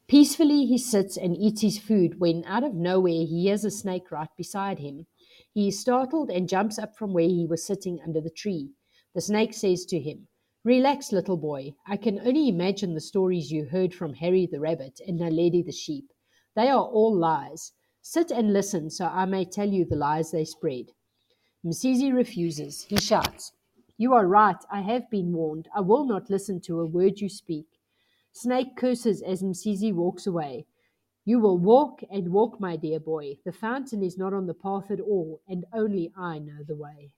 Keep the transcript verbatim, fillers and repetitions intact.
Peacefully he sits and eats his food when, out of nowhere, he hears a snake right beside him. He is startled and jumps up from where he was sitting under the tree. The snake says to him, "Relax, little boy. I can only imagine the stories you heard from Harry the rabbit and Naledi the sheep. They are all lies. Sit and listen so I may tell you the lies they spread." Mzizi refuses. He shouts, "You are right. I have been warned. I will not listen to a word you speak." Snake curses as Mzizi walks away. "You will walk and walk, my dear boy. The fountain is not on the path at all, and only I know the way."